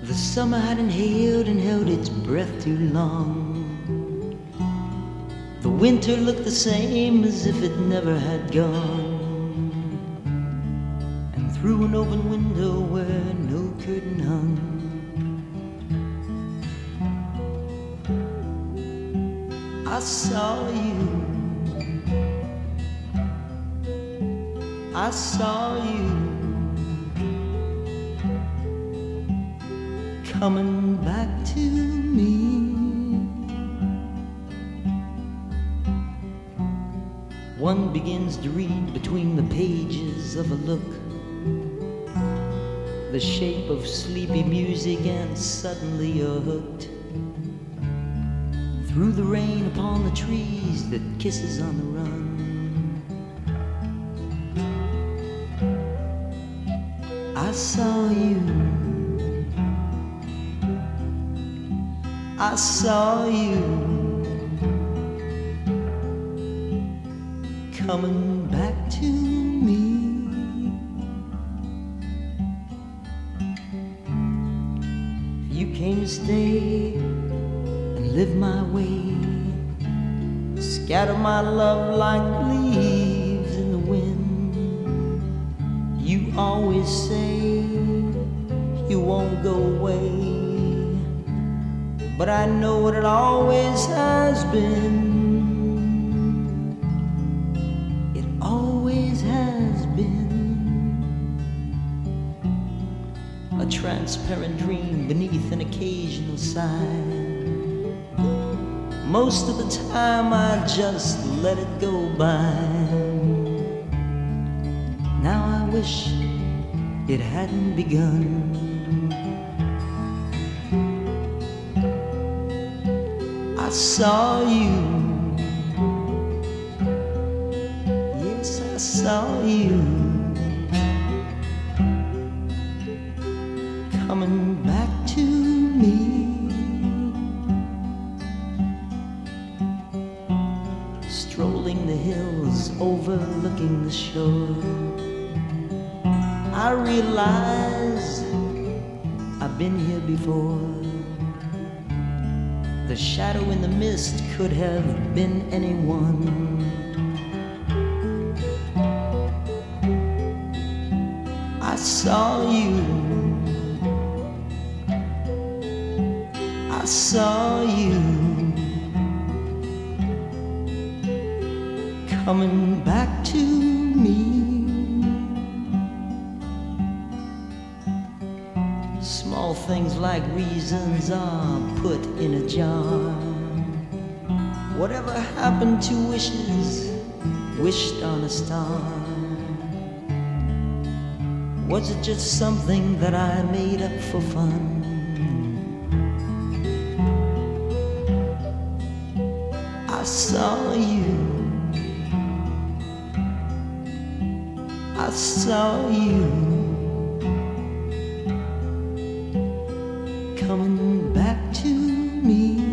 The summer had inhaled and held its breath too long. The winter looked the same as if it never had gone. And through an open window where no curtain hung, I saw you. I saw you coming back to me. One begins to read between the pages of a look, the shape of sleepy music, and suddenly you're hooked. Through the rain upon the trees that kisses on the run, I saw you. I saw you coming back to me. You came to stay and live my way, scatter my love like leaves in the wind. You always say you won't go away, but I know what it always has been. It always has been a transparent dream beneath an occasional sigh. Most of the time I just let it go by. Now I wish it hadn't begun. I saw you. Yes, I saw you coming back to me. Strolling the hills, overlooking the shore, I realize I've been here before. The shadow in the mist could have been anyone. I saw you. I saw you coming back to me. Small things like reasons are put in a jar. Whatever happened to wishes wished on a star? Was it just something that I made up for fun? I saw you. I saw you coming back to me.